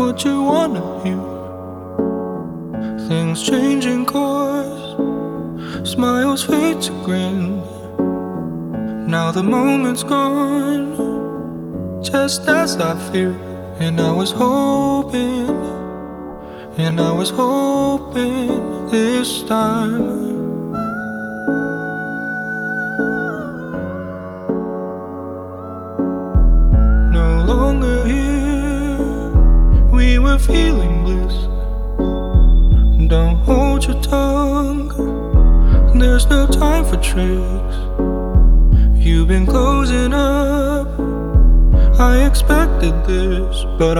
what you wanna hear. Things changing course, smiles fade to grin. Now the moment's gone, just as I feared. And I was hoping this time. No longer here, we were feeling bliss. Don't hold your tongue, there's no time for tricks. You've been closing up, I expected this, but